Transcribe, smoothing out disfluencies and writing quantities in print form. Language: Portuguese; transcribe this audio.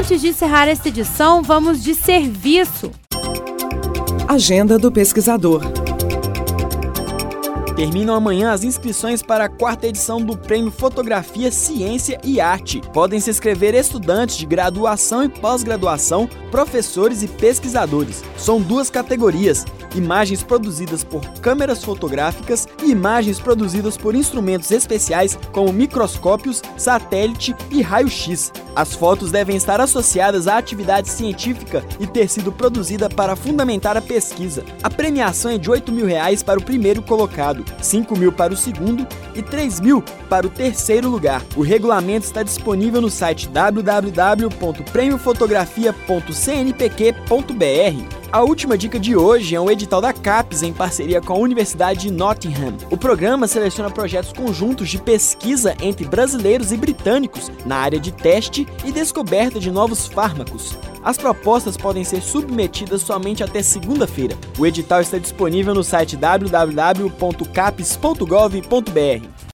Antes de encerrar esta edição, vamos de serviço. Agenda do pesquisador. Terminam amanhã as inscrições para a 4ª edição do Prêmio Fotografia, Ciência e Arte. Podem se inscrever estudantes de graduação e pós-graduação, professores e pesquisadores. São 2 categorias: imagens produzidas por câmeras fotográficas e imagens produzidas por instrumentos especiais como microscópios, satélite e raio-x. As fotos devem estar associadas à atividade científica e ter sido produzida para fundamentar a pesquisa. A premiação é de R$ 8.000 para o primeiro colocado, R$ 5.000 para o segundo e R$ 3.000 para o terceiro lugar. O regulamento está disponível no site www.premiofotografia.cnpq.br. A última dica de hoje é um edital da CAPES em parceria com a Universidade de Nottingham. O programa seleciona projetos conjuntos de pesquisa entre brasileiros e britânicos na área de teste e descoberta de novos fármacos. As propostas podem ser submetidas somente até segunda-feira. O edital está disponível no site www.capes.gov.br.